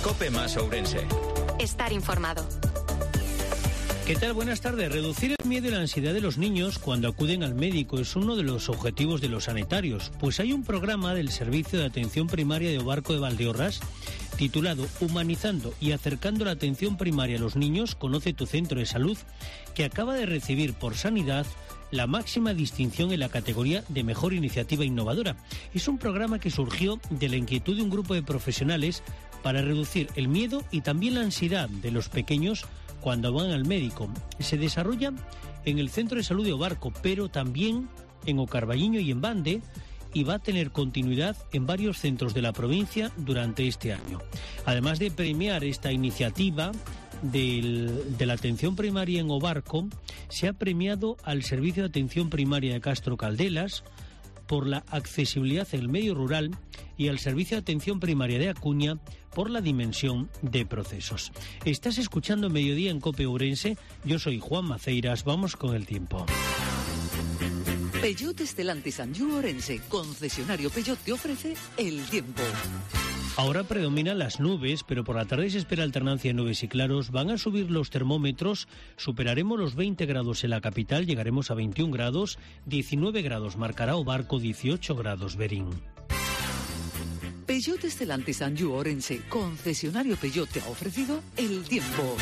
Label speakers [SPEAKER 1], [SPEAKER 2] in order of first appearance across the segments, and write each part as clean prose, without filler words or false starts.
[SPEAKER 1] COPE más Ourense.
[SPEAKER 2] Estar informado.
[SPEAKER 3] ¿Qué tal? Buenas tardes. Reducir el miedo y la ansiedad de los niños cuando acuden al médico es uno de los objetivos de los sanitarios. Pues hay un programa del Servicio de Atención Primaria de Obarco de Valdeorras titulado Humanizando y acercando la atención primaria a los niños, conoce tu centro de salud, que acaba de recibir por Sanidad la máxima distinción en la categoría de Mejor Iniciativa Innovadora. Es un programa que surgió de la inquietud de un grupo de profesionales para reducir el miedo y también la ansiedad de los pequeños cuando van al médico. Se desarrolla en el Centro de Salud de Obarco, pero también en Ocarballiño y en Bande, y va a tener continuidad en varios centros de la provincia durante este año. Además de premiar esta iniciativa de la atención primaria en Obarco, se ha premiado al Servicio de Atención Primaria de Castro Caldelas por la accesibilidad en el medio rural y al Servicio de Atención Primaria de Acuña por la dimensión de procesos. Estás escuchando Mediodía en COPE Ourense. Yo soy Juan Maceiras. Vamos con el tiempo.
[SPEAKER 4] Peugeot Stellantis Anjou Ourense, concesionario Peugeot, te ofrece el tiempo.
[SPEAKER 3] Ahora predominan las nubes, pero por la tarde se espera alternancia de nubes y claros. Van a subir los termómetros, superaremos los 20 grados en la capital, llegaremos a 21 grados, 19 grados marcará Obarco, 18 grados Berín.
[SPEAKER 4] Peugeot Stellantis Anjou Ourense, concesionario Peugeot, te ha ofrecido el tiempo.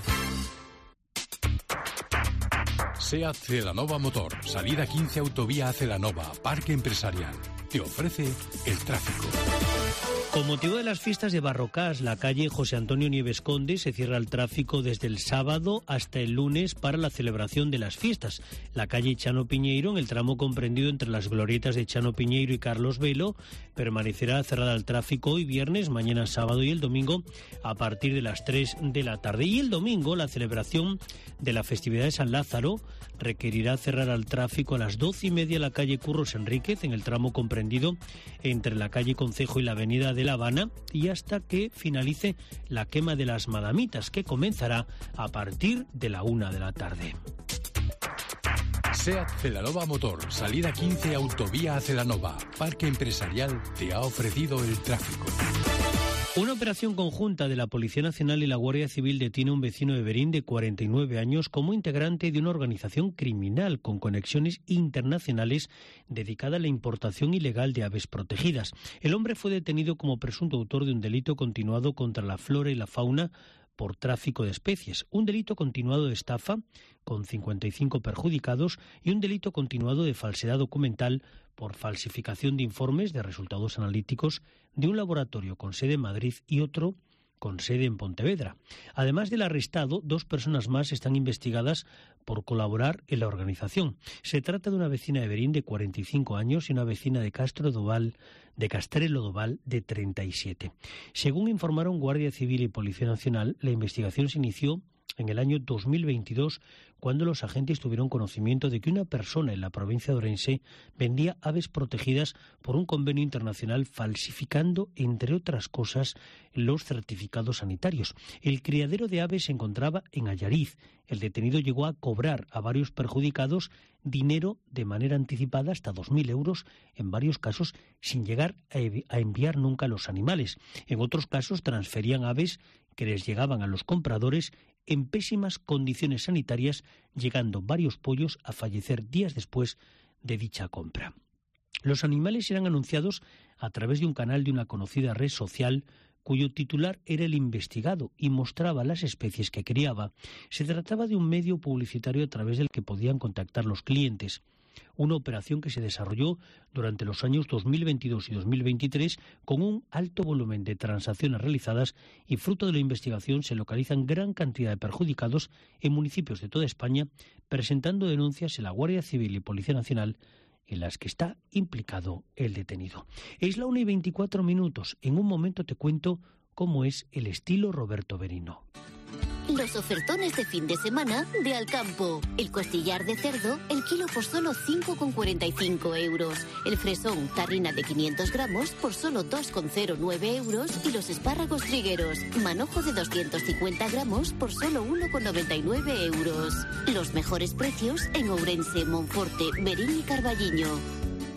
[SPEAKER 5] SEAT Celanova Motor, salida 15 Autovía Celanova, Parque Empresarial, te ofrece el tráfico.
[SPEAKER 3] Con motivo de las fiestas de Barrocás, la calle José Antonio Nieves Conde se cierra al tráfico desde el sábado hasta el lunes para la celebración de las fiestas. La calle Chano Piñeiro, en el tramo comprendido entre las glorietas de Chano Piñeiro y Carlos Velo, permanecerá cerrada al tráfico hoy viernes, mañana sábado y el domingo a partir de las 3 de la tarde. Y el domingo, la celebración de la festividad de San Lázaro requerirá cerrar al tráfico a las 12:30 la calle Curros Enríquez, en el tramo comprendido entre la calle Concejo y la avenida de La Habana, y hasta que finalice la quema de las Madamitas, que comenzará a partir de la 1 de la tarde.
[SPEAKER 5] SEAT Celanova Motor, salida 15 Autovía Celanova, Parque Empresarial, te ha ofrecido el tráfico.
[SPEAKER 3] Una operación conjunta de la Policía Nacional y la Guardia Civil detiene a un vecino de Berín de 49 años como integrante de una organización criminal con conexiones internacionales dedicada a la importación ilegal de aves protegidas. El hombre fue detenido como presunto autor de un delito continuado contra la flora y la fauna por tráfico de especies, un delito continuado de estafa con 55 perjudicados y un delito continuado de falsedad documental por falsificación de informes de resultados analíticos de un laboratorio con sede en Madrid y otro con sede en Pontevedra. Además del arrestado, 2 personas más están investigadas por colaborar en la organización. Se trata de una vecina de Berín de 45 años y una vecina de Castrelo Doval de 37. Según informaron Guardia Civil y Policía Nacional, la investigación se inició en el año 2022, cuando los agentes tuvieron conocimiento de que una persona en la provincia de Ourense vendía aves protegidas por un convenio internacional falsificando, entre otras cosas, los certificados sanitarios. El criadero de aves se encontraba en Allariz. El detenido llegó a cobrar a varios perjudicados dinero de manera anticipada, hasta 2.000 euros, en varios casos sin llegar a enviar nunca los animales. En otros casos transferían aves que les llegaban a los compradores en pésimas condiciones sanitarias, llegando varios pollos a fallecer días después de dicha compra. Los animales eran anunciados a través de un canal de una conocida red social cuyo titular era el investigado y mostraba las especies que criaba. Se trataba de un medio publicitario a través del que podían contactar los clientes. Una operación que se desarrolló durante los años 2022 y 2023 con un alto volumen de transacciones realizadas, y fruto de la investigación se localizan gran cantidad de perjudicados en municipios de toda España, presentando denuncias en la Guardia Civil y Policía Nacional, en las que está implicado el detenido. Es la 1:24. En un momento te cuento cómo es el estilo Roberto Berino.
[SPEAKER 6] Los ofertones de fin de semana de Alcampo. El costillar de cerdo, el kilo por solo 5,45 euros. El fresón, tarrina de 500 gramos por solo 2,09 euros. Y los espárragos trigueros, manojo de 250 gramos por solo 1,99 euros. Los mejores precios en Ourense, Monforte, Berín y Carballiño.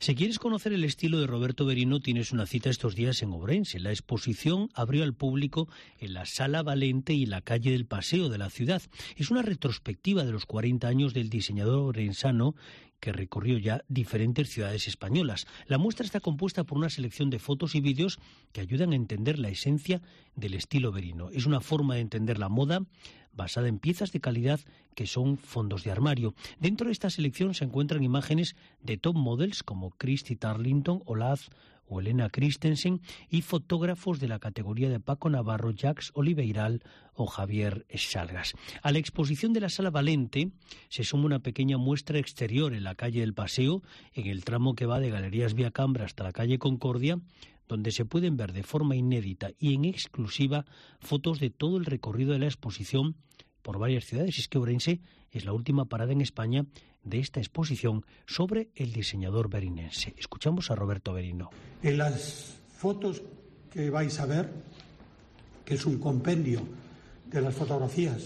[SPEAKER 3] Si quieres conocer el estilo de Roberto Berino, tienes una cita estos días en Ourense. La exposición abrió al público en la Sala Valente y la calle del Paseo de la ciudad. Es una retrospectiva de los 40 años del diseñador orensano que recorrió ya diferentes ciudades españolas. La muestra está compuesta por una selección de fotos y vídeos que ayudan a entender la esencia del estilo Berino. Es una forma de entender la moda basada en piezas de calidad que son fondos de armario. Dentro de esta selección se encuentran imágenes de top models como Christy Turlington, Olaz o Elena Christensen y fotógrafos de la categoría de Paco Navarro, Jacques Oliveiral o Javier Salgas. A la exposición de la Sala Valente se suma una pequeña muestra exterior en la calle del Paseo, en el tramo que va de Galerías Vía Cambra hasta la calle Concordia, donde se pueden ver de forma inédita y en exclusiva fotos de todo el recorrido de la exposición por varias ciudades. Es que Ourense es la última parada en España de esta exposición sobre el diseñador berinense. Escuchamos a Roberto Berino.
[SPEAKER 1] En las fotos que vais a ver, que es un compendio de las fotografías,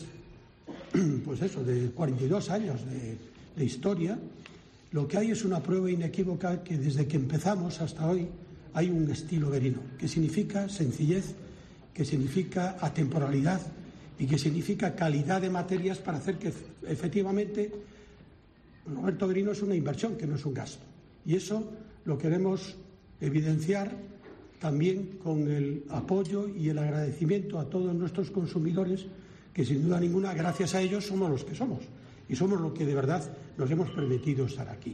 [SPEAKER 1] pues eso, de 42 años de historia, lo que hay es una prueba inequívoca que desde que empezamos hasta hoy hay un estilo Berino, que significa sencillez, que significa atemporalidad y que significa calidad de materias para hacer que efectivamente Roberto Berino es una inversión, que no es un gasto. Y eso lo queremos evidenciar también con el apoyo y el agradecimiento a todos nuestros consumidores, que sin duda ninguna, gracias a ellos, somos los que somos. Y somos los que de verdad nos hemos permitido estar aquí.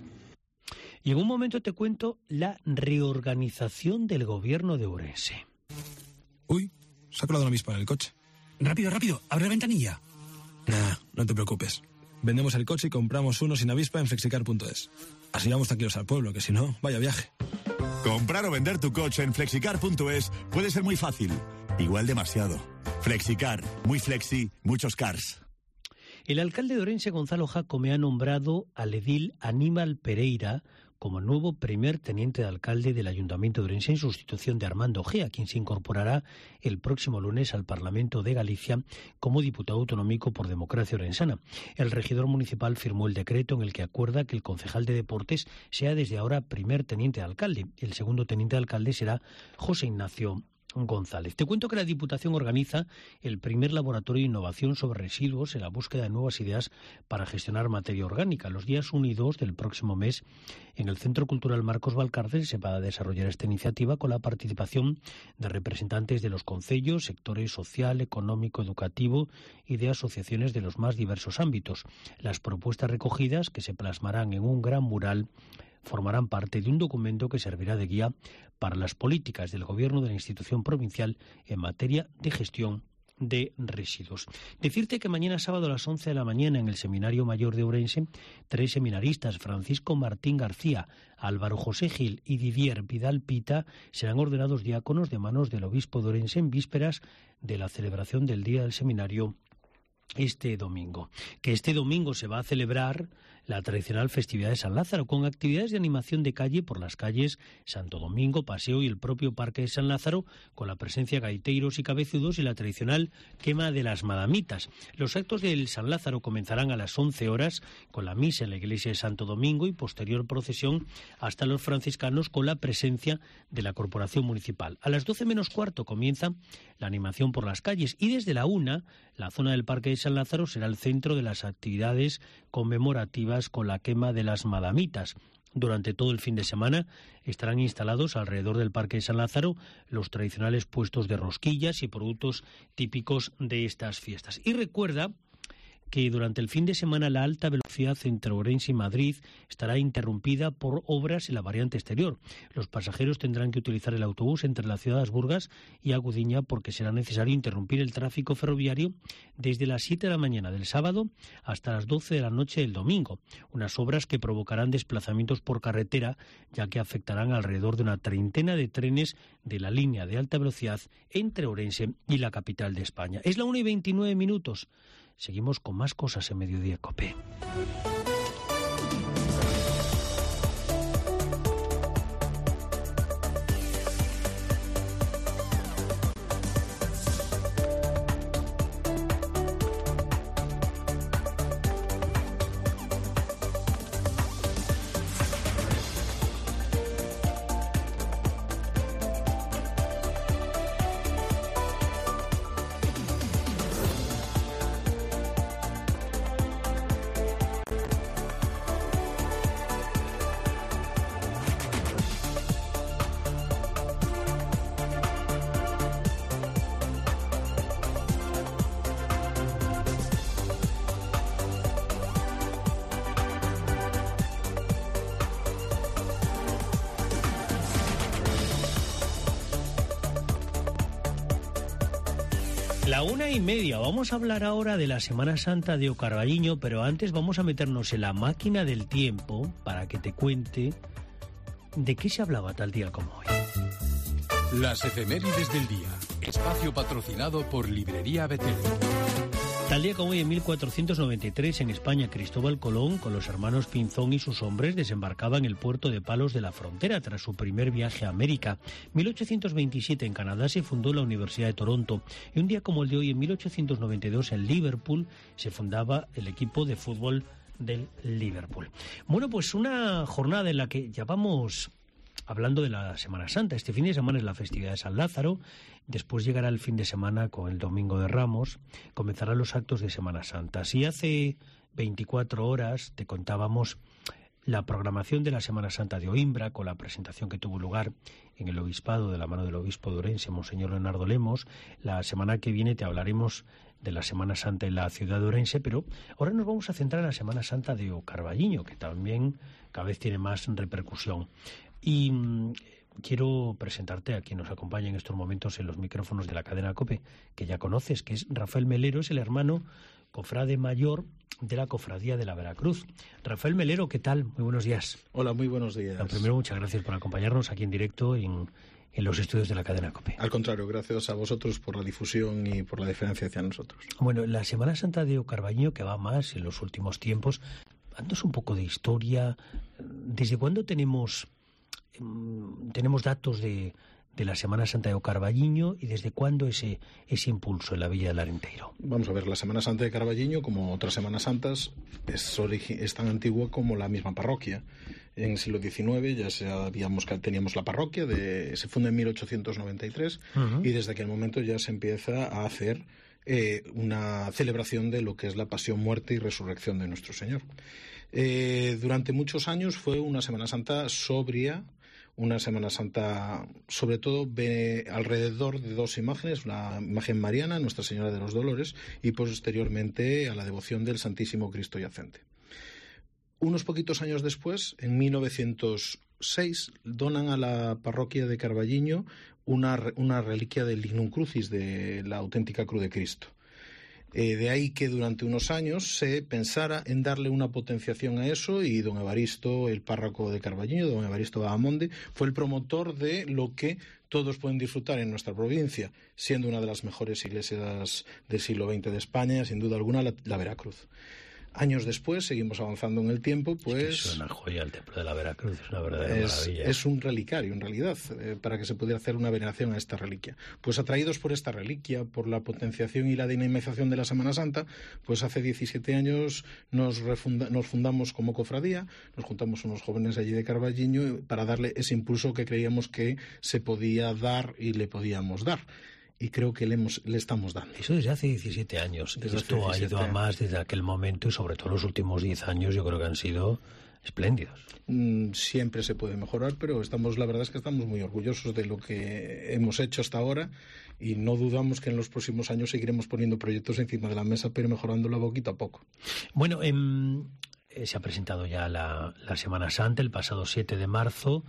[SPEAKER 3] Y en un momento te cuento la reorganización del gobierno de Ourense.
[SPEAKER 7] Uy, se ha colado una avispa en el coche.
[SPEAKER 8] Rápido, rápido, abre la ventanilla.
[SPEAKER 7] Nah, no te preocupes. Vendemos el coche y compramos uno sin avispa en flexicar.es. Así vamos tranquilos al pueblo, que si no, vaya viaje.
[SPEAKER 9] Comprar o vender tu coche en flexicar.es puede ser muy fácil. Igual demasiado. Flexicar, muy flexi, muchos cars.
[SPEAKER 3] El alcalde de Ourense, Gonzalo Jácome, ha nombrado al edil Aníbal Pereira como nuevo primer teniente de alcalde del Ayuntamiento de Ourense en sustitución de Armando Gea, quien se incorporará el próximo lunes al Parlamento de Galicia como diputado autonómico por Democracia Orensana. El regidor municipal firmó el decreto en el que acuerda que el concejal de Deportes sea desde ahora primer teniente de alcalde. El segundo teniente de alcalde será José Ignacio González. Te cuento que la Diputación organiza el primer laboratorio de innovación sobre residuos en la búsqueda de nuevas ideas para gestionar materia orgánica. Los días 1 y 2 del próximo mes, en el Centro Cultural Marcos Valcárcel, se va a desarrollar esta iniciativa con la participación de representantes de los concellos, sectores social, económico, educativo y de asociaciones de los más diversos ámbitos. Las propuestas recogidas, que se plasmarán en un gran mural, formarán parte de un documento que servirá de guía para las políticas del Gobierno de la institución provincial en materia de gestión de residuos. Decirte que mañana sábado a las 11 de la mañana en el Seminario Mayor de Ourense, 3 seminaristas, Francisco Martín García, Álvaro José Gil y Didier Vidal Pita, serán ordenados diáconos de manos del obispo de Ourense en vísperas de la celebración del Día del Seminario este domingo. Que este domingo se va a celebrar la tradicional festividad de San Lázaro, con actividades de animación de calle por las calles Santo Domingo, Paseo y el propio Parque de San Lázaro, con la presencia de gaiteros y cabezudos y la tradicional quema de las madamitas. Los actos del San Lázaro comenzarán a las 11 horas con la misa en la iglesia de Santo Domingo y posterior procesión hasta los franciscanos con la presencia de la Corporación Municipal. A las 12 menos cuarto comienza la animación por las calles y desde la 1, la zona del Parque de San Lázaro será el centro de las actividades conmemorativas con la quema de las madamitas. Durante todo el fin de semana estarán instalados alrededor del Parque de San Lázaro los tradicionales puestos de rosquillas y productos típicos de estas fiestas. Y recuerda que durante el fin de semana la alta velocidad entre Ourense y Madrid estará interrumpida por obras en la variante exterior. Los pasajeros tendrán que utilizar el autobús entre la ciudad de Asburgas y Agudiña porque será necesario interrumpir el tráfico ferroviario desde las 7 de la mañana del sábado hasta las 12 de la noche del domingo. Unas obras que provocarán desplazamientos por carretera, ya que afectarán alrededor de una treintena de trenes de la línea de alta velocidad entre Ourense y la capital de España. Es la 1:29. Seguimos con más cosas en Mediodía COPE. La 1:30. Vamos a hablar ahora de la Semana Santa de O Carballiño, pero antes vamos a meternos en la máquina del tiempo para que te cuente de qué se hablaba tal día como hoy.
[SPEAKER 5] Las efemérides del día. Espacio patrocinado por Librería Betel.
[SPEAKER 3] Tal día como hoy, en 1493, en España, Cristóbal Colón, con los hermanos Pinzón y sus hombres, desembarcaba en el puerto de Palos de la Frontera tras su primer viaje a América. 1827, en Canadá, se fundó la Universidad de Toronto. Y un día como el de hoy, en 1892, en Liverpool, se fundaba el equipo de fútbol del Liverpool. Bueno, pues una jornada en la que ya vamos hablando de la Semana Santa. Este fin de semana es la festividad de San Lázaro, después llegará el fin de semana con el Domingo de Ramos, comenzarán los actos de Semana Santa. Si hace 24 horas te contábamos la programación de la Semana Santa de Oimbra, con la presentación que tuvo lugar en el Obispado de la mano del obispo de Ourense, Monseñor Leonardo Lemos. La semana que viene te hablaremos de la Semana Santa en la ciudad de Ourense, pero ahora nos vamos a centrar en la Semana Santa de O Carballiño, que también cada vez tiene más repercusión. Y quiero presentarte a quien nos acompaña en estos momentos en los micrófonos de la cadena COPE, que ya conoces, que es Rafael Melero, es el hermano cofrade mayor de la Cofradía de la Veracruz. Rafael Melero, ¿qué tal? Muy buenos días.
[SPEAKER 10] Hola, muy buenos días.
[SPEAKER 3] Lo primero, muchas gracias por acompañarnos aquí en directo en los estudios de la cadena COPE.
[SPEAKER 10] Al contrario, gracias a vosotros por la difusión y por la diferencia hacia nosotros.
[SPEAKER 3] Bueno, la Semana Santa de O Carballiño, que va más en los últimos tiempos, dándonos un poco de historia. ¿Desde cuándo tenemos datos de la Semana Santa de O Carballiño y desde cuándo ese impulso en la Villa del Arenteiro?
[SPEAKER 10] Vamos a ver, la Semana Santa de Carballiño, como otras Semanas Santas, es tan antigua como la misma parroquia. En el siglo XIX ya teníamos la parroquia, se funda en 1893 y desde aquel momento ya se empieza a hacer una celebración de lo que es la pasión, muerte y resurrección de nuestro Señor. Durante muchos años fue una Semana Santa sobria, una Semana Santa sobre todo alrededor de dos imágenes, la imagen mariana, Nuestra Señora de los Dolores, y posteriormente a la devoción del Santísimo Cristo Yacente. Unos poquitos años después, en 1906, donan a la parroquia de Carballiño una reliquia del Lignum Crucis, de la auténtica Cruz de Cristo. De ahí que durante unos años se pensara en darle una potenciación a eso, y don Evaristo, el párroco de Carballiño, don Evaristo Bahamonde, fue el promotor de lo que todos pueden disfrutar en nuestra provincia, siendo una de las mejores iglesias del siglo XX de España, sin duda alguna, la Veracruz. Años después, seguimos avanzando en el tiempo, pues...
[SPEAKER 3] Es una joya el templo de la Veracruz, es una verdadera maravilla.
[SPEAKER 10] Es un relicario, en realidad, para que se pudiera hacer una veneración a esta reliquia. Pues atraídos por esta reliquia, por la potenciación y la dinamización de la Semana Santa, pues hace 17 años nos fundamos como cofradía, nos juntamos unos jóvenes allí de Carballiño para darle ese impulso que creíamos que se podía dar y le podíamos dar. Y creo que le estamos dando.
[SPEAKER 3] Eso desde hace 17 años. Esto ha ido a más desde aquel momento, y sobre todo los últimos 10 años yo creo que han sido espléndidos.
[SPEAKER 10] Siempre se puede mejorar, pero la verdad es que estamos muy orgullosos de lo que hemos hecho hasta ahora, y no dudamos que en los próximos años seguiremos poniendo proyectos encima de la mesa, pero mejorándolo poquito a poco.
[SPEAKER 3] Bueno, se ha presentado ya la Semana Santa el pasado 7 de marzo.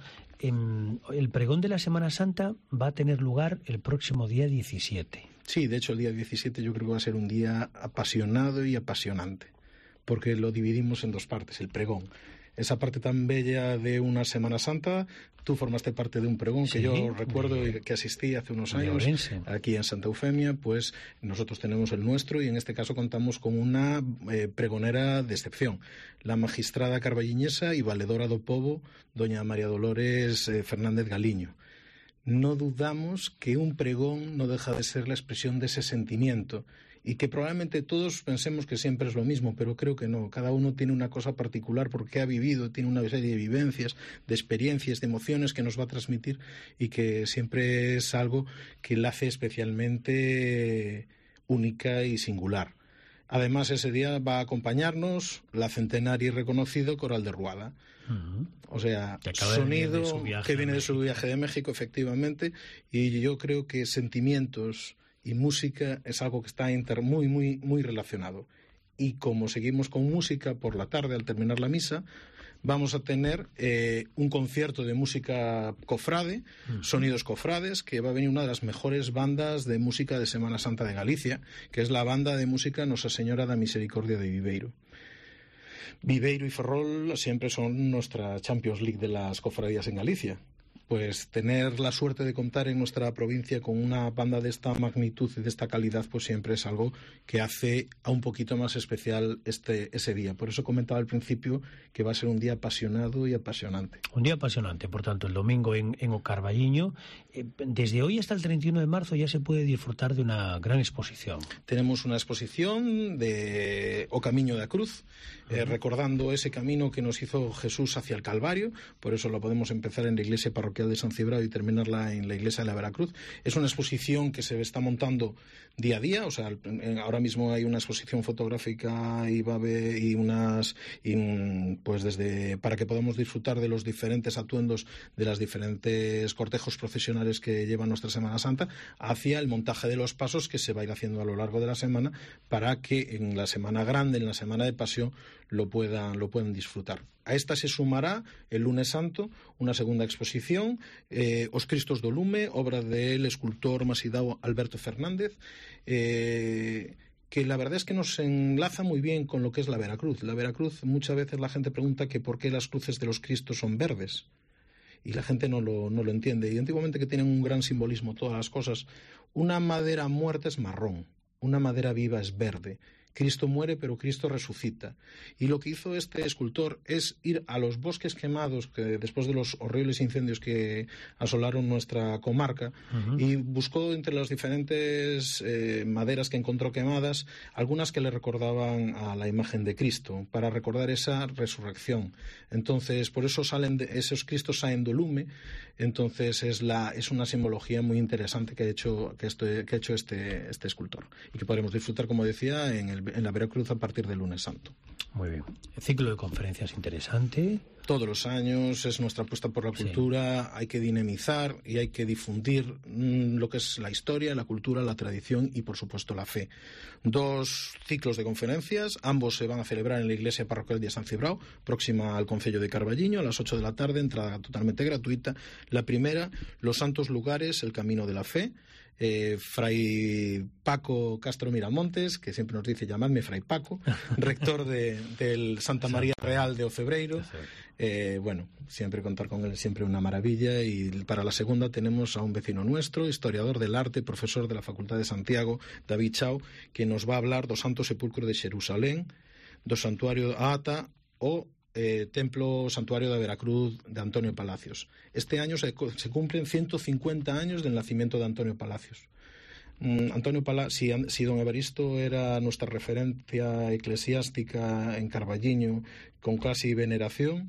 [SPEAKER 3] El pregón de la Semana Santa va a tener lugar el próximo día 17.
[SPEAKER 10] Sí, de hecho el día 17 yo creo que va a ser un día apasionado y apasionante, porque lo dividimos en dos partes, el pregón. Esa parte tan bella de una Semana Santa, tú formaste parte de un pregón que yo recuerdo que asistí hace unos años aquí en Santa Eufemia. Pues nosotros tenemos el nuestro, y en este caso contamos con una pregonera de excepción, la magistrada carballiñesa y valedora do pobo, doña María Dolores Fernández Galiño. No dudamos que un pregón no deja de ser la expresión de ese sentimiento, y que probablemente todos pensemos que siempre es lo mismo, pero creo que no. Cada uno tiene una cosa particular porque ha vivido, tiene una serie de vivencias, de experiencias, de emociones que nos va a transmitir, y que siempre es algo que la hace especialmente única y singular. Además, ese día va a acompañarnos la centenaria y reconocido Coral de Ruada. O sea, sonido que viene de su viaje de México, efectivamente, y yo creo que sentimientos y música es algo que está muy, muy, muy relacionado. Y como seguimos con música por la tarde al terminar la misa, vamos a tener un concierto de música cofrade, Sonidos Cofrades, que va a venir una de las mejores bandas de música de Semana Santa de Galicia, que es la banda de música Nosa Señora da Misericordia de Viveiro. Viveiro y Ferrol siempre son nuestra Champions League de las cofradías en Galicia. Pues tener la suerte de contar en nuestra provincia con una banda de esta magnitud y de esta calidad, pues siempre es algo que hace a un poquito más especial ese día. Por eso comentaba al principio que va a ser un día apasionado y apasionante.
[SPEAKER 3] Un día apasionante, por tanto, el domingo en O Carballiño. Desde hoy hasta el 31 de marzo ya se puede disfrutar de una gran exposición.
[SPEAKER 10] Tenemos una exposición de O Camiño da Cruz, recordando ese camino que nos hizo Jesús hacia el Calvario. Por eso lo podemos empezar en la iglesia parroquial de San Cibrao y terminarla en la iglesia de la Veracruz. Es una exposición que se está montando día a día, o sea, ahora mismo hay una exposición fotográfica y va a haber para que podamos disfrutar de los diferentes atuendos de los diferentes cortejos procesionales que lleva nuestra Semana Santa, hacia el montaje de los pasos que se va a ir haciendo a lo largo de la semana, para que en la Semana Grande, en la Semana de Pasión, lo puedan disfrutar. A esta se sumará el lunes santo una segunda exposición, Os Cristos do Lume, obra del escultor masidao Alberto Fernández, que la verdad es que nos enlaza muy bien con lo que es la Veracruz. La Veracruz, muchas veces la gente pregunta que por qué las cruces de los Cristos son verdes, y la gente no lo entiende. Y antiguamente, que tienen un gran simbolismo todas las cosas. Una madera muerta es marrón, una madera viva es verde. Cristo muere, pero Cristo resucita. Y lo que hizo este escultor es ir a los bosques quemados, que después de los horribles incendios que asolaron nuestra comarca, y buscó entre las diferentes maderas que encontró quemadas, algunas que le recordaban a la imagen de Cristo, para recordar esa resurrección. Entonces, por eso esos Cristos salen do lume. Entonces es una simbología muy interesante que ha hecho este escultor, y que podremos disfrutar, como decía, en la Veracruz a partir del lunes santo.
[SPEAKER 3] Muy bien. El ciclo de conferencias interesante.
[SPEAKER 10] Todos los años es nuestra apuesta por la cultura. Sí. Hay que dinamizar y hay que difundir lo que es la historia, la cultura, la tradición y, por supuesto, la fe. 2 ciclos de conferencias, ambos se van a celebrar en la iglesia parroquial de San Cibrao, próxima al concello de Carballiño, a las 8 de la tarde, entrada totalmente gratuita. La primera, Los Santos Lugares, el Camino de la Fe. Fray Paco Castro Miramontes, que siempre nos dice llamadme Fray Paco, rector del Santa María Real de Ocebreiro. Bueno, siempre contar con él, siempre una maravilla. Y para la segunda tenemos a un vecino nuestro, historiador del arte, profesor de la Facultad de Santiago, David Chao, que nos va a hablar do Santo Sepulcro de Xerusalén, do Santuario Ata o Templo Santuario de Veracruz de Antonio Palacios. Este año se cumplen 150 años del nacimiento de Antonio Palacios. Si don Evaristo era nuestra referencia eclesiástica en Carballiño, con casi veneración,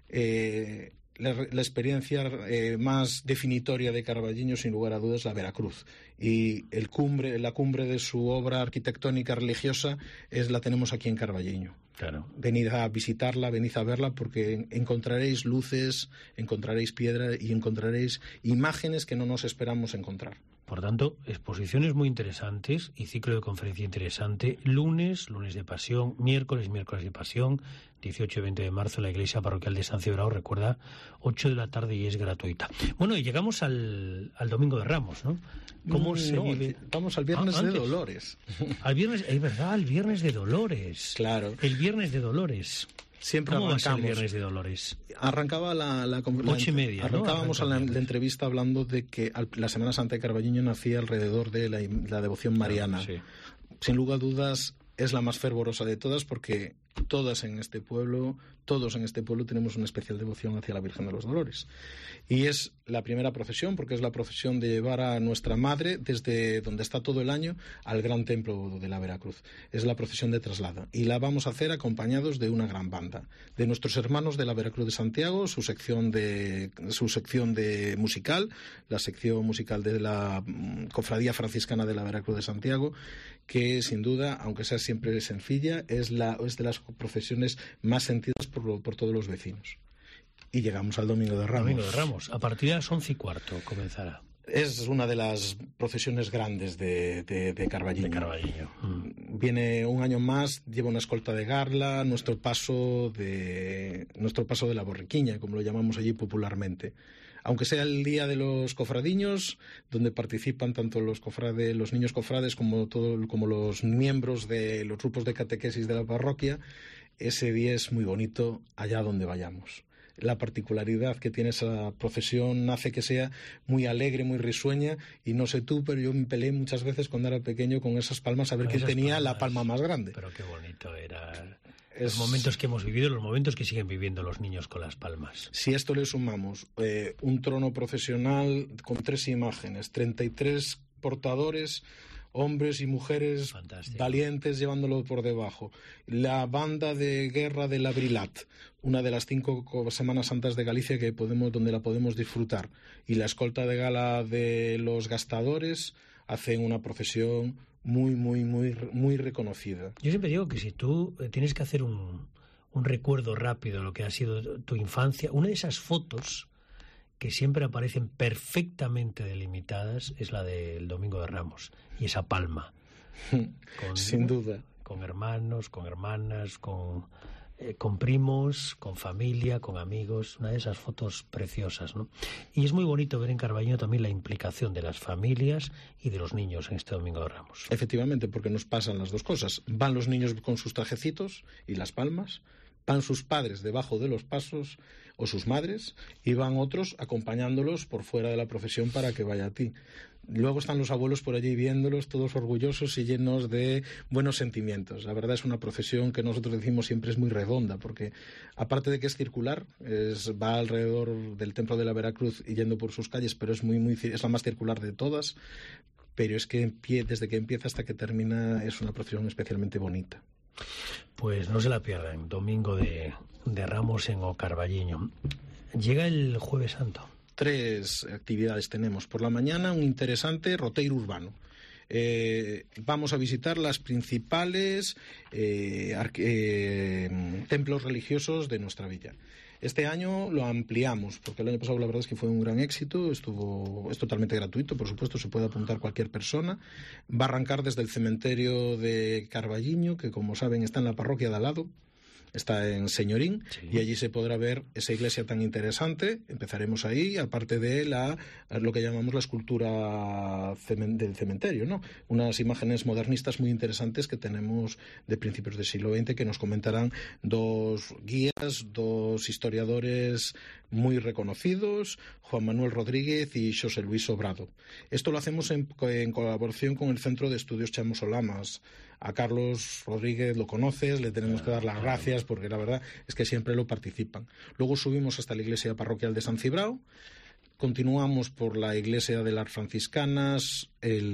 [SPEAKER 10] la experiencia más definitoria de Carballiño, sin lugar a dudas, la Veracruz. Y la cumbre de su obra arquitectónica religiosa la tenemos aquí en Carballiño.
[SPEAKER 3] Claro.
[SPEAKER 10] Venid a visitarla, venid a verla, porque encontraréis luces, encontraréis piedra y encontraréis imágenes que no nos esperamos encontrar.
[SPEAKER 3] Por tanto, exposiciones muy interesantes y ciclo de conferencia interesante. Lunes de Pasión, miércoles de Pasión, 18 y 20 de marzo en la iglesia parroquial de San Cibrao, recuerda, 8 de la tarde y es gratuita. Bueno, y llegamos al Domingo de Ramos, ¿no? ¿Cómo se vive?
[SPEAKER 10] Vamos al Viernes de Dolores.
[SPEAKER 3] Al Viernes, es verdad, el Viernes de Dolores.
[SPEAKER 10] Claro.
[SPEAKER 3] El Viernes de Dolores.
[SPEAKER 10] Siempre
[SPEAKER 3] ¿Cómo
[SPEAKER 10] arrancamos.
[SPEAKER 3] va a ser el Viernes de Dolores?
[SPEAKER 10] Arrancaba la
[SPEAKER 3] 8:30,
[SPEAKER 10] arrancábamos
[SPEAKER 3] ¿no?
[SPEAKER 10] la entrevista hablando de que la Semana Santa de Carballiño nacía alrededor de la devoción mariana.
[SPEAKER 3] Sí.
[SPEAKER 10] Sin lugar a dudas, es la más fervorosa de todas, porque todos en este pueblo tenemos una especial devoción hacia la Virgen de los Dolores. Y es la primera procesión, porque es la procesión de llevar a nuestra madre desde donde está todo el año al gran templo de la Veracruz. Es la procesión de traslado. Y la vamos a hacer acompañados de una gran banda, de nuestros hermanos de la Veracruz de Santiago, su sección de musical, la sección musical de la Cofradía Franciscana de la Veracruz de Santiago, que sin duda, aunque sea siempre sencilla, es de las procesiones más sentidas por todos los vecinos. Y llegamos al Domingo de Ramos.
[SPEAKER 3] Domingo de Ramos. A partir de las 11:15 comenzará.
[SPEAKER 10] Es una de las procesiones grandes de Carballiño. Viene un año más, lleva una escolta de garla, nuestro paso de la borriquiña, como lo llamamos allí popularmente. Aunque sea el día de los cofradiños, donde participan tanto los niños cofrades como los miembros de los grupos de catequesis de la parroquia, ese día es muy bonito allá donde vayamos. La particularidad que tiene esa procesión hace que sea muy alegre, muy risueña, y no sé tú, pero yo me peleé muchas veces cuando era pequeño con esas palmas a ver quién tenía la palma más grande.
[SPEAKER 3] Pero qué bonito era. Los momentos que hemos vivido, los momentos que siguen viviendo los niños con las palmas.
[SPEAKER 10] Si a esto le sumamos un trono procesional con 3 imágenes, 33 portadores, hombres y mujeres
[SPEAKER 3] Fantástico.
[SPEAKER 10] Valientes llevándolo por debajo, la banda de guerra del Abrilat, una de las 5 Semanas Santas de Galicia donde la podemos disfrutar, y la escolta de gala de los gastadores hacen una procesión muy, muy, muy, muy reconocida.
[SPEAKER 3] Yo siempre digo que si tú tienes que hacer un recuerdo rápido de lo que ha sido tu infancia, una de esas fotos que siempre aparecen perfectamente delimitadas es la del Domingo de Ramos, y esa palma.
[SPEAKER 10] Sin duda.
[SPEAKER 3] Con hermanos, con hermanas, con primos, con familia, con amigos, una de esas fotos preciosas, ¿no? Y es muy bonito ver en Carballiño también la implicación de las familias y de los niños en este Domingo de Ramos.
[SPEAKER 10] Efectivamente, porque nos pasan las dos cosas. Van los niños con sus trajecitos y las palmas, van sus padres debajo de los pasos o sus madres, y van otros acompañándolos por fuera de la procesión para que vaya a ti. Luego están los abuelos por allí viéndolos, todos orgullosos y llenos de buenos sentimientos. La verdad es una procesión que nosotros decimos siempre es muy redonda, porque aparte de que es circular, va alrededor del Templo de la Veracruz y yendo por sus calles, pero es la más circular de todas. Pero es que desde que empieza hasta que termina es una procesión especialmente bonita.
[SPEAKER 3] Pues no se la pierdan, Domingo de Ramos en O Carballiño. Llega el Jueves Santo.
[SPEAKER 10] 3 actividades tenemos. Por la mañana, un interesante roteiro urbano. Vamos a visitar las principales templos religiosos de nuestra villa. Este año lo ampliamos, porque el año pasado la verdad es que fue un gran éxito, es totalmente gratuito, por supuesto, se puede apuntar cualquier persona. Va a arrancar desde el cementerio de Carballiño, que como saben está en la parroquia de al lado, está en Señorín, sí. Y allí se podrá ver esa iglesia tan interesante. Empezaremos ahí, aparte de lo que llamamos la escultura del cementerio, ¿no? Unas imágenes modernistas muy interesantes que tenemos de principios del siglo XX, que nos comentarán 2 guías, 2 historiadores muy reconocidos, Juan Manuel Rodríguez y José Luis Sobrado. Esto lo hacemos en colaboración con el Centro de Estudios Chamo Solamas. A Carlos Rodríguez lo conoces, le tenemos que dar las gracias porque la verdad es que siempre lo participan. Luego subimos hasta la iglesia parroquial de San Cibrao, continuamos por la iglesia de las franciscanas,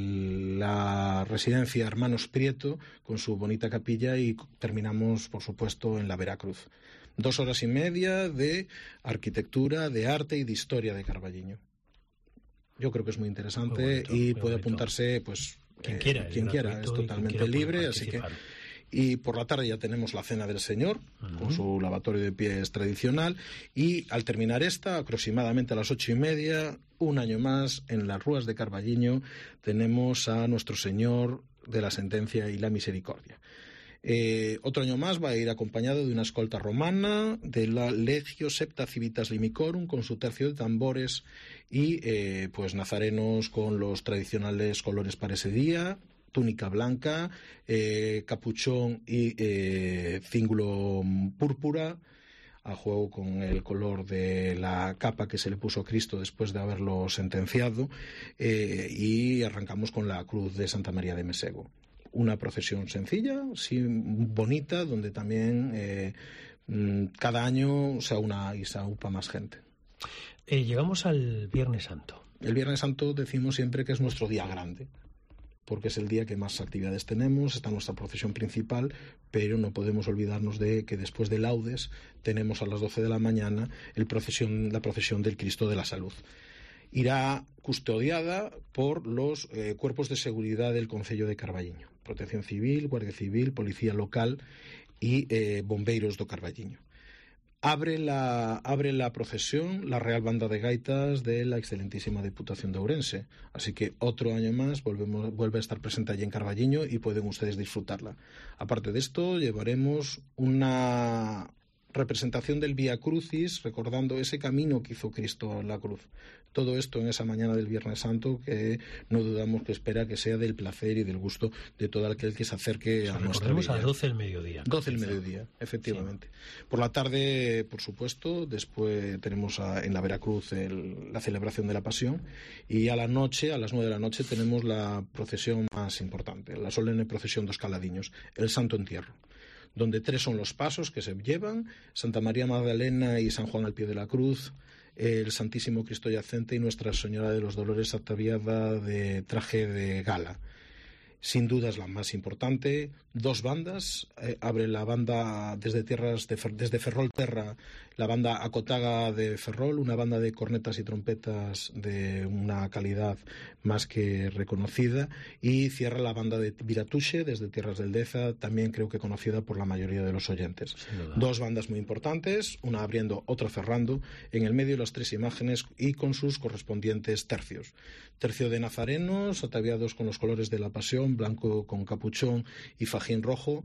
[SPEAKER 10] la residencia Hermanos Prieto con su bonita capilla, y terminamos por supuesto en la Veracruz. 2 horas y media de arquitectura, de arte y de historia de Carballiño. Yo creo que es muy interesante, muy bonito, y puede apuntarse pues quien quiera, es totalmente libre, así que. Y por la tarde ya tenemos la Cena del Señor, con su lavatorio de pies tradicional, y al terminar esta, aproximadamente a las 8:30, un año más, en las Rúas de Carballiño, tenemos a Nuestro Señor de la Sentencia y la Misericordia. Otro año más va a ir acompañado de una escolta romana, de la Legio Septa Civitas Limicorum, con su tercio de tambores, y pues nazarenos con los tradicionales colores para ese día, túnica blanca, capuchón y cíngulo púrpura, a juego con el color de la capa que se le puso a Cristo después de haberlo sentenciado, y arrancamos con la cruz de Santa María de Mesego. Una procesión sencilla, sí, bonita, donde también cada año se aúna y se aupa más gente.
[SPEAKER 3] Llegamos al Viernes Santo.
[SPEAKER 10] El Viernes Santo decimos siempre que es nuestro día grande, porque es el día que más actividades tenemos, está nuestra procesión principal, pero no podemos olvidarnos de que después de laudes tenemos a las 12 de la mañana la procesión del Cristo de la Salud. Irá custodiada por los cuerpos de seguridad del Concello de Carballiño, Protección Civil, Guardia Civil, Policía Local y Bombeiros do Carballiño. Abre la procesión la Real Banda de Gaitas de la excelentísima Diputación de Ourense. Así que otro año más vuelve a estar presente allí en Carballiño y pueden ustedes disfrutarla. Aparte de esto, llevaremos una representación del Vía Crucis, recordando ese camino que hizo Cristo en la cruz. Todo esto en esa mañana del Viernes Santo, que no dudamos que espera que sea del placer y del gusto de todo aquel que se acerque a nuestra vida.
[SPEAKER 3] A las 12 del mediodía.
[SPEAKER 10] 12 del mediodía, efectivamente. Sí. Por la tarde, por supuesto, después tenemos en la Veracruz la celebración de la Pasión, y a la noche, a las 9 de la noche, tenemos la procesión más importante, la solemne procesión dos Caladiños, el Santo Entierro, donde 3 son los pasos que se llevan: Santa María Magdalena y San Juan al pie de la cruz, el Santísimo Cristo yacente y Nuestra Señora de los Dolores ataviada de traje de gala. Sin duda es la más importante. 2 bandas, abre la banda desde Ferrol Terra, la banda Acotaga de Ferrol, una banda de cornetas y trompetas de una calidad más que reconocida, y cierra la banda de Viratuxe desde Tierras del Deza, también creo que conocida por la mayoría de los oyentes. 2 bandas muy importantes, una abriendo, otra cerrando, en el medio las 3 imágenes y con sus correspondientes tercios. Tercio de nazarenos ataviados con los colores de la Pasión, blanco con capuchón y fajín rojo,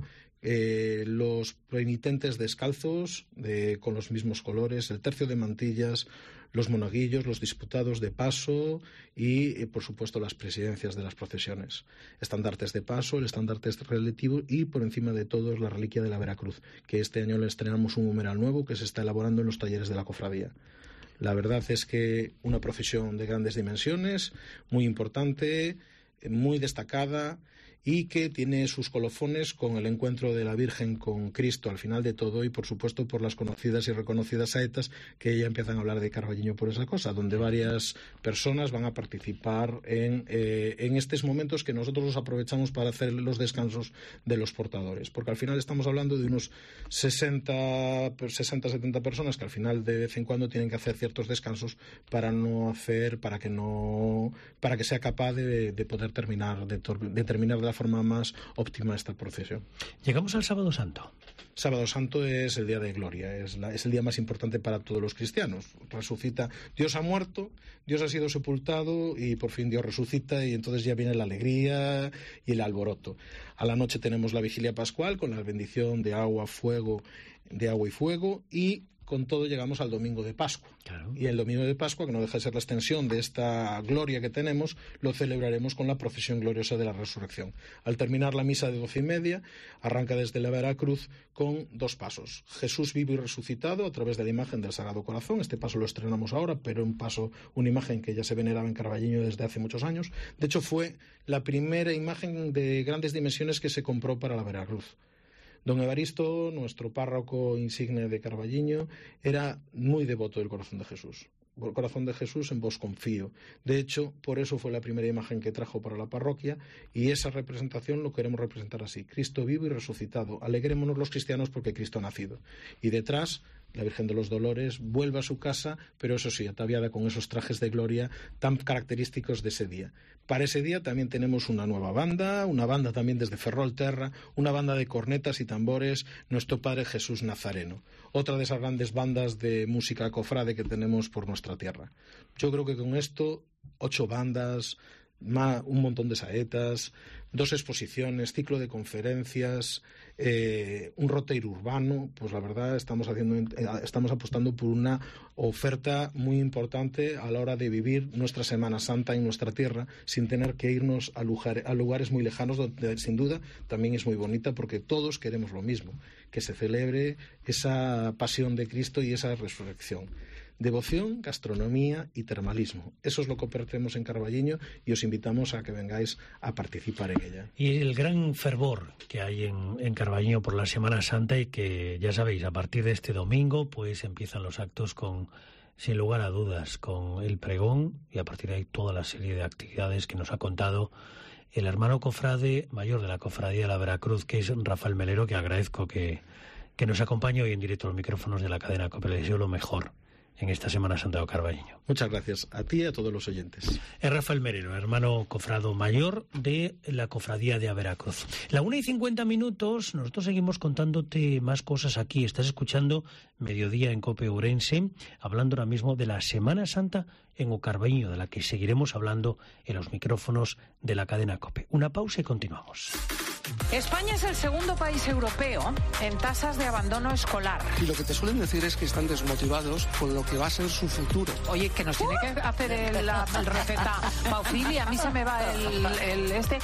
[SPEAKER 10] los penitentes descalzos con los mismos colores, el tercio de mantillas, los monaguillos, los diputados de paso y, por supuesto, las presidencias de las procesiones. Estandartes de paso, el estandarte relativo y, por encima de todo, la reliquia de la Veracruz, que este año le estrenamos un humeral nuevo que se está elaborando en los talleres de la cofradía. La verdad es que una procesión de grandes dimensiones, muy importante, muy destacada, y que tiene sus colofones con el encuentro de la Virgen con Cristo al final de todo, y por supuesto por las conocidas y reconocidas saetas que ya empiezan a hablar de Carballiño por esa cosa, donde varias personas van a participar en estos momentos que nosotros los aprovechamos para hacer los descansos de los portadores, porque al final estamos hablando de unos 60-70 personas que al final de vez en cuando tienen que hacer ciertos descansos para que sea capaz de poder terminar de la forma más óptima esta procesión.
[SPEAKER 3] Llegamos al Sábado Santo.
[SPEAKER 10] Sábado Santo es el día de gloria, es el día más importante para todos los cristianos. Resucita, Dios ha muerto, Dios ha sido sepultado y por fin Dios resucita, y entonces ya viene la alegría y el alboroto. A la noche tenemos la vigilia pascual con la bendición de agua y fuego, y con todo llegamos al domingo de Pascua. Claro. Y el domingo de Pascua, que no deja de ser la extensión de esta gloria que tenemos, lo celebraremos con la procesión gloriosa de la resurrección. Al terminar la misa de 12:30, arranca desde la Veracruz con 2 pasos. Jesús vivo y resucitado a través de la imagen del Sagrado Corazón. Este paso lo estrenamos ahora, pero una imagen que ya se veneraba en Carballiño desde hace muchos años. De hecho, fue la primera imagen de grandes dimensiones que se compró para la Veracruz. Don Evaristo, nuestro párroco insigne de Carballiño, era muy devoto del Corazón de Jesús. El Corazón de Jesús, en vos confío. De hecho, por eso fue la primera imagen que trajo para la parroquia, y esa representación lo queremos representar así: Cristo vivo y resucitado. Alegrémonos los cristianos porque Cristo ha nacido. Y detrás, la Virgen de los Dolores vuelve a su casa, pero eso sí, ataviada con esos trajes de gloria tan característicos de ese día. Para ese día también tenemos una nueva banda, una banda también desde Ferrol Terra, una banda de cornetas y tambores, Nuestro Padre Jesús Nazareno. Otra de esas grandes bandas de música cofrade que tenemos por nuestra tierra. Yo creo que con esto, 8 bandas, un montón de saetas, 2 exposiciones, ciclo de conferencias, un roteiro urbano, pues la verdad estamos apostando por una oferta muy importante a la hora de vivir nuestra Semana Santa en nuestra tierra, sin tener que irnos a lugares muy lejanos, donde sin duda también es muy bonita, porque todos queremos lo mismo, que se celebre esa pasión de Cristo y esa resurrección. Devoción, gastronomía y termalismo. Eso es lo que ofrecemos en Carballiño, y os invitamos a que vengáis a participar en ella.
[SPEAKER 3] Y el gran fervor que hay en Carballiño por la Semana Santa, y que ya sabéis, a partir de este domingo pues empiezan los actos sin lugar a dudas, con el pregón, y a partir de ahí toda la serie de actividades que nos ha contado el hermano cofrade mayor de la Cofradía de la Veracruz, que es Rafael Melero, que agradezco que nos acompañe hoy en directo a los micrófonos de la cadena COPE. Le deseo lo mejor en esta Semana Santa de Carballiño.
[SPEAKER 10] Muchas gracias a ti y a todos los oyentes.
[SPEAKER 3] Es Rafael Merero, hermano cofrado mayor de la Cofradía de Veracruz. La 1:50, nosotros seguimos contándote más cosas aquí. Estás escuchando Mediodía en COPE Ourense, hablando ahora mismo de la Semana Santa en Ocarballiño, de la que seguiremos hablando en los micrófonos de la cadena COPE. Una pausa y continuamos.
[SPEAKER 11] España es el segundo país europeo en tasas de abandono escolar.
[SPEAKER 12] Y lo que te suelen decir es que están desmotivados con lo que va a ser su futuro.
[SPEAKER 11] Oye, que nos tiene que hacer el receta Paufili, a mí se me va el este.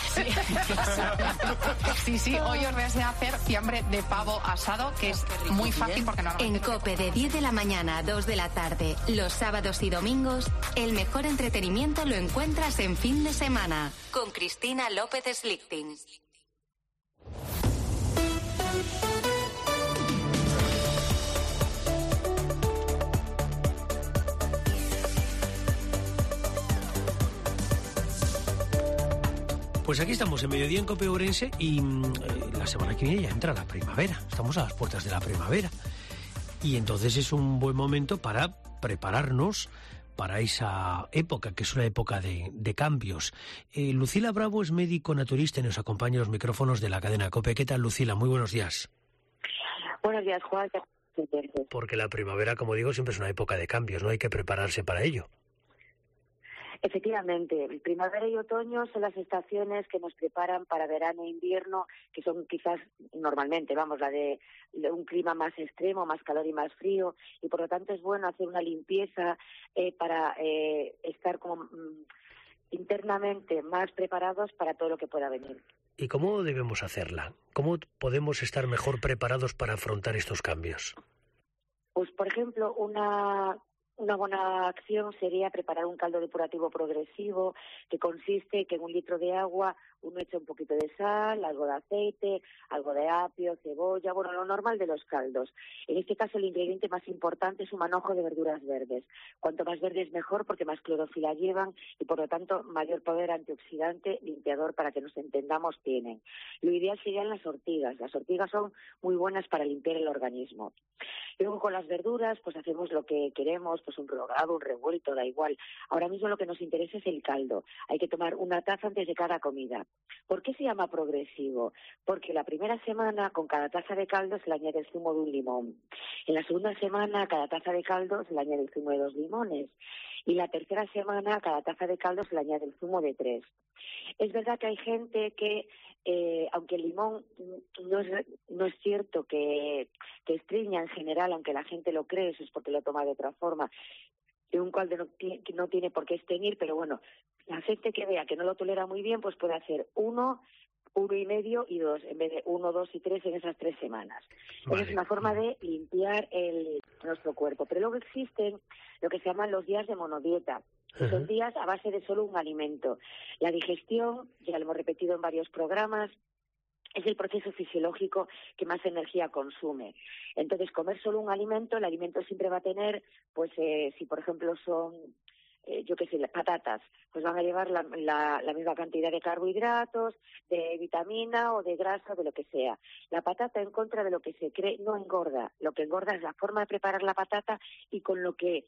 [SPEAKER 13] Sí, hoy os voy a enseñar a hacer fiambre de pavo asado, que es muy fácil porque no.
[SPEAKER 2] En COPE de 10 de la mañana a 2 de la tarde, los sábados y domingos, el mejor entretenimiento lo encuentras en Fin de Semana, con Cristina López Slichting.
[SPEAKER 3] Pues aquí estamos en Mediodía en COPE Ourense y la semana que viene ya entra la primavera. Estamos a las puertas de la primavera. Y entonces es un buen momento para prepararnos para esa época, que es una época de cambios. Lucila Bravo es médico naturista y nos acompaña en los micrófonos de la cadena COPE. ¿Qué tal, Lucila? Muy buenos días.
[SPEAKER 14] Buenos días, Juan.
[SPEAKER 3] Porque la primavera, como digo, siempre es una época de cambios, ¿no? Hay que prepararse para ello.
[SPEAKER 14] Efectivamente, primavera y otoño son las estaciones que nos preparan para verano e invierno, que son quizás normalmente, la de un clima más extremo, más calor y más frío, y por lo tanto es bueno hacer una limpieza para estar como internamente más preparados para todo lo que pueda venir.
[SPEAKER 3] ¿Y cómo debemos hacerla? ¿Cómo podemos estar mejor preparados para afrontar estos cambios?
[SPEAKER 14] Pues, por ejemplo, una buena acción sería preparar un caldo depurativo progresivo, que consiste que en 1 litro de agua uno echa un poquito de sal, algo de aceite, algo de apio, cebolla, lo normal de los caldos. En este caso el ingrediente más importante es un manojo de verduras verdes. Cuanto más verdes mejor, porque más clorofila llevan y por lo tanto mayor poder antioxidante, limpiador, para que nos entendamos, tienen. Lo ideal serían las ortigas. Las ortigas son muy buenas para limpiar el organismo. Luego con las verduras pues hacemos lo que queremos, pues un rehogado, un revuelto, da igual. Ahora mismo lo que nos interesa es el caldo. Hay que tomar 1 taza antes de cada comida. ¿Por qué se llama progresivo? Porque la primera semana con cada taza de caldo se le añade el zumo de 1 limón. En la segunda semana a cada taza de caldo se le añade el zumo de 2 limones. Y la tercera semana a cada taza de caldo se le añade el zumo de 3. Es verdad que hay gente que, aunque el limón no es cierto que estriña en general, aunque la gente lo cree, eso es porque lo toma de otra forma, un caldo no tiene por qué estreñir, pero bueno, la gente que vea que no lo tolera muy bien, pues puede hacer 1, 1,5 y 2, en vez de 1, 2 y 3 en esas 3 semanas. Vale. Es una forma de limpiar nuestro cuerpo. Pero luego existen lo que se llaman los días de monodieta. Son días a base de solo un alimento. La digestión, ya lo hemos repetido en varios programas, es el proceso fisiológico que más energía consume. Entonces, comer solo un alimento, el alimento siempre va a tener, pues si por ejemplo son, las patatas, pues van a llevar la misma cantidad de carbohidratos, de vitamina o de grasa, de lo que sea. La patata, en contra de lo que se cree, no engorda. Lo que engorda es la forma de preparar la patata y con lo que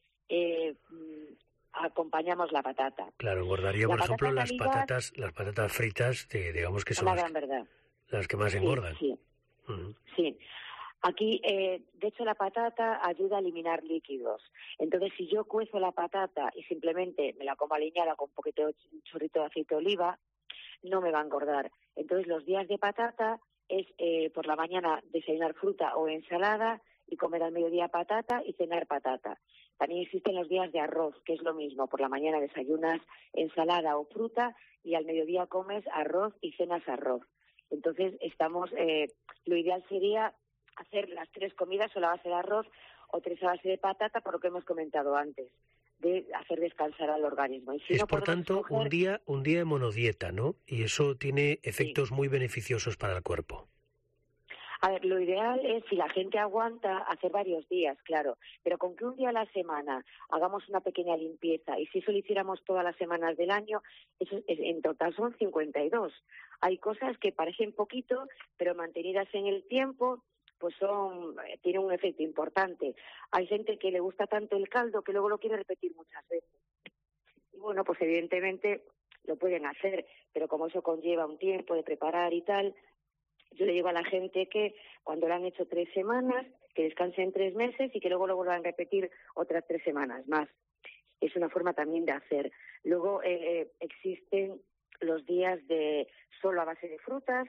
[SPEAKER 14] acompañamos la patata.
[SPEAKER 3] Claro, engordaría, por ejemplo, las patatas fritas, digamos que son las que más engordan.
[SPEAKER 14] Sí. Sí. Aquí, de hecho, la patata ayuda a eliminar líquidos. Entonces, si yo cuezo la patata y simplemente me la como aliñada con un chorrito de aceite de oliva, no me va a engordar. Entonces, los días de patata es por la mañana desayunar fruta o ensalada y comer al mediodía patata y cenar patata. También existen los días de arroz, que es lo mismo. Por la mañana desayunas ensalada o fruta y al mediodía comes arroz y cenas arroz. Entonces, lo ideal sería hacer las 3 comidas o la base de arroz o 3 a base de patata, por lo que hemos comentado antes, de hacer descansar al organismo. Y si
[SPEAKER 3] es, por tanto, un día de monodieta, ¿no? Y eso tiene efectos muy beneficiosos para el cuerpo.
[SPEAKER 14] A ver, lo ideal es, si la gente aguanta, hacer varios días, claro, pero con que un día a la semana hagamos una pequeña limpieza, y si eso lo hiciéramos todas las semanas del año, eso en total son 52. Hay cosas que parecen poquito, pero mantenidas en el tiempo, pues tiene un efecto importante. Hay gente que le gusta tanto el caldo que luego lo quiere repetir muchas veces. Y bueno, pues evidentemente lo pueden hacer, pero como eso conlleva un tiempo de preparar y tal, yo le digo a la gente que cuando lo han hecho 3 semanas, que descansen 3 meses y que luego lo vuelvan a repetir otras 3 semanas más. Es una forma también de hacer. Luego existen los días de solo a base de frutas,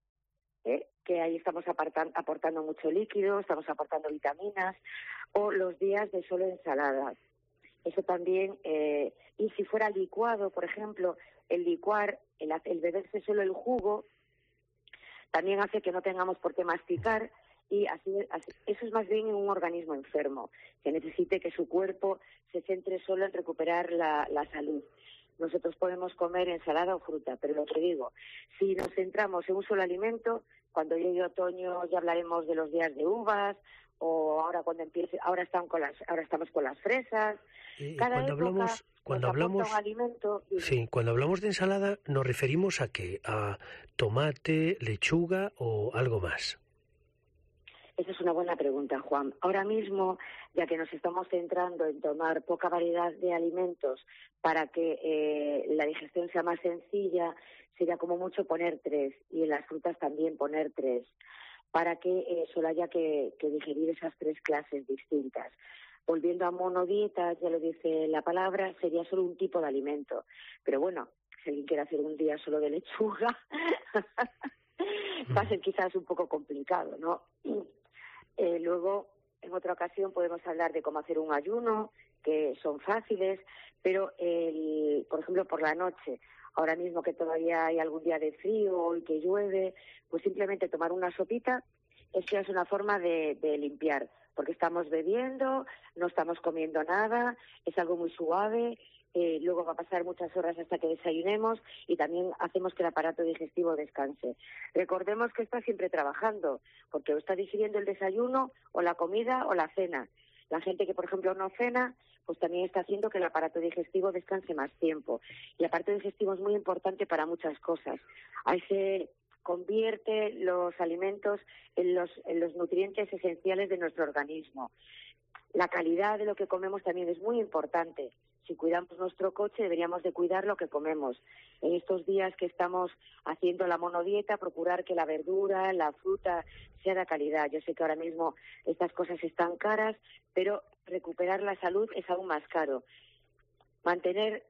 [SPEAKER 14] que ahí estamos aportando mucho líquido, estamos aportando vitaminas, o los días de solo ensaladas. Eso también, y si fuera licuado, por ejemplo, el licuar, el beberse solo el jugo, también hace que no tengamos por qué masticar, y así eso es más bien en un organismo enfermo, que necesite que su cuerpo se centre solo en recuperar la salud. Nosotros podemos comer ensalada o fruta, pero lo que digo, si nos centramos en un solo alimento, cuando llegue otoño ya hablaremos de los días de uvas, o ahora estamos con las fresas.
[SPEAKER 15] Cuando hablamos de ensalada, ¿nos referimos a qué? ¿A tomate, lechuga o algo más?
[SPEAKER 14] Esa es una buena pregunta, Juan. Ahora mismo, ya que nos estamos centrando en tomar poca variedad de alimentos para que la digestión sea más sencilla, sería como mucho poner 3, y en las frutas también poner 3, para que solo haya que digerir esas 3 clases distintas. Volviendo a monodieta, ya lo dice la palabra, sería solo un tipo de alimento. Pero bueno, si alguien quiere hacer un día solo de lechuga, va a ser quizás un poco complicado, ¿no? Luego, en otra ocasión, podemos hablar de cómo hacer un ayuno, que son fáciles, pero, por ejemplo, por la noche, ahora mismo que todavía hay algún día de frío y que llueve, pues simplemente tomar una sopita, es una forma de limpiar, porque estamos bebiendo, no estamos comiendo nada, es algo muy suave. Luego va a pasar muchas horas hasta que desayunemos y también hacemos que el aparato digestivo descanse. Recordemos que está siempre trabajando, porque o está digiriendo el desayuno o la comida o la cena. La gente que, por ejemplo, no cena, pues también está haciendo que el aparato digestivo descanse más tiempo. Y el aparato digestivo es muy importante para muchas cosas. Ahí se convierte los alimentos en los nutrientes esenciales de nuestro organismo. La calidad de lo que comemos también es muy importante. Si cuidamos nuestro coche, deberíamos de cuidar lo que comemos. En estos días que estamos haciendo la monodieta, procurar que la verdura, la fruta sea de calidad. Yo sé que ahora mismo estas cosas están caras, pero recuperar la salud es aún más caro. Mantener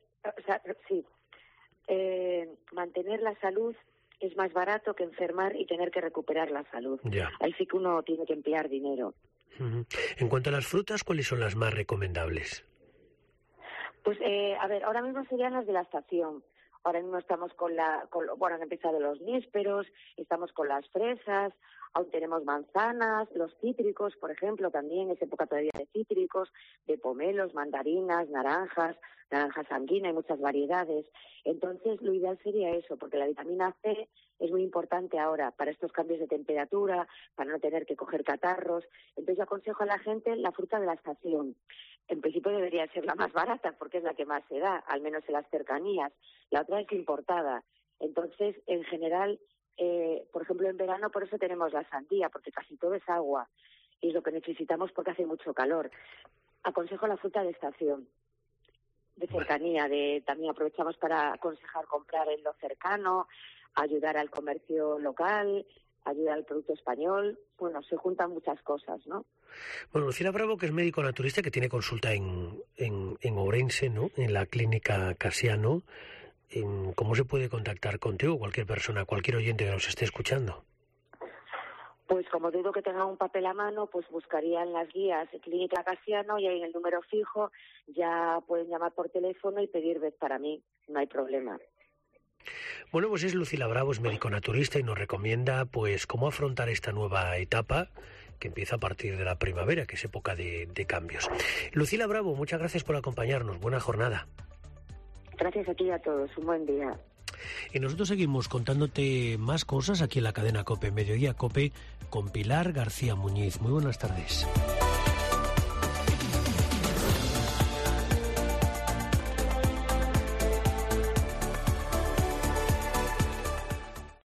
[SPEAKER 14] la salud es más barato que enfermar y tener que recuperar la salud.
[SPEAKER 15] Ya.
[SPEAKER 14] Ahí sí que uno tiene que emplear dinero.
[SPEAKER 15] En cuanto a las frutas, ¿cuáles son las más recomendables?
[SPEAKER 14] Pues, ahora mismo serían las de la estación. Ahora mismo estamos han empezado los nísperos, estamos con las fresas, aún tenemos manzanas, los cítricos, por ejemplo, también es época todavía de cítricos, de pomelos, mandarinas, naranja sanguina, hay muchas variedades. Entonces, lo ideal sería eso, porque la vitamina C es muy importante ahora para estos cambios de temperatura, para no tener que coger catarros. Entonces, yo aconsejo a la gente la fruta de la estación. En principio debería ser la más barata porque es la que más se da, al menos en las cercanías. La otra es importada. Entonces, en general, por ejemplo, en verano por eso tenemos la sandía, porque casi todo es agua y es lo que necesitamos porque hace mucho calor. Aconsejo la fruta de estación, de cercanía. También aprovechamos para aconsejar comprar en lo cercano, ayudar al comercio local, ayudar al producto español. Bueno, se juntan muchas cosas, ¿no?
[SPEAKER 15] Bueno, Lucila Bravo, que es médico naturista, que tiene consulta en Ourense, ¿no? En la clínica Casiano. ¿Cómo se puede contactar contigo, cualquier persona, cualquier oyente que nos esté escuchando?
[SPEAKER 14] Pues como digo que tengan un papel a mano, pues buscarían las guías Clínica Casiano y ahí en el número fijo ya pueden llamar por teléfono y pedir vez para mí, no hay problema.
[SPEAKER 15] Bueno, pues es Lucila Bravo, es médico naturista y nos recomienda pues cómo afrontar esta nueva etapa que empieza a partir de la primavera, que es época de cambios. Lucila Bravo, muchas gracias por acompañarnos, buena jornada.
[SPEAKER 14] Gracias a ti y a todos, un buen día.
[SPEAKER 15] Y nosotros seguimos contándote más cosas aquí en la cadena COPE, Mediodía COPE, con Pilar García Muñiz. Muy buenas tardes.